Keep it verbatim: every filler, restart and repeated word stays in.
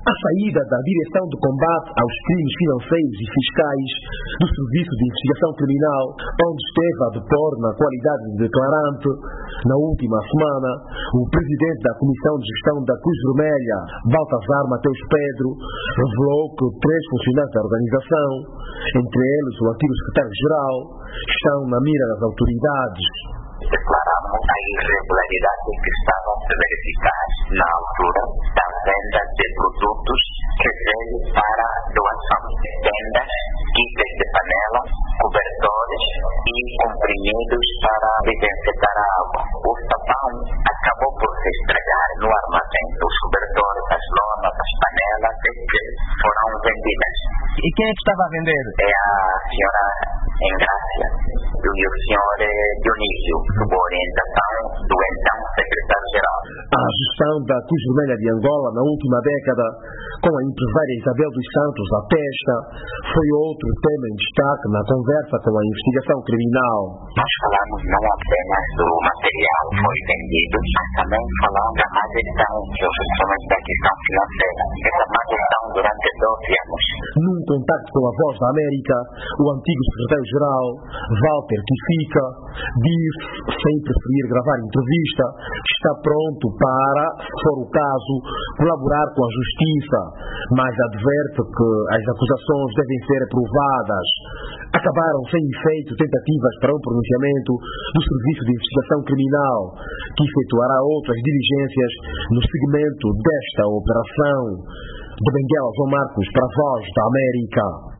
A saída da Direção de Combate aos Crimes Financeiros e Fiscais do Serviço de Investigação Criminal, onde esteve a depor na qualidade de declarante, na última semana, o presidente da Comissão de Gestão da Cruz Vermelha, Baltazar Mateus Pedro, revelou que três funcionários da organização, entre eles o antigo secretário-geral, estão na mira das autoridades. Declaramos a irregularidade que estava a se verificar na altura da venda de produtos que veio para doação. Tendas, kits de panela, cobertores e comprimidos para desinfetar a água. O sabão acabou por se estragar no armazém. Os cobertores, as lonas, as panelas que foram vendidas. E quem é que estava a vender? É a senhora Engrácia e o senhor Dionísio, sob a orientação do então secretário-geral. A gestão da Cruz Vermelha de Angola na última década, com a empresária Isabel dos Santos à testa, foi outro tema em destaque na conversa com a investigação criminal. Nós falamos não apenas do material que foi vendido, mas também falamos da má gestão, que os instrumentos da questão financeira. Essa má gestão durante doze anos. Num contacto com a Voz da América, o antigo secretário-geral, Walter Kifica, disse, sem preferir gravar entrevista, que está pronto para, se for o caso, colaborar com a Justiça, mas adverte que as acusações devem ser provadas. Acabaram sem efeito tentativas para um pronunciamento do Serviço de Investigação Criminal, que efetuará outras diligências no segmento desta operação. De Benguela, João Marcos, para a Voz da América.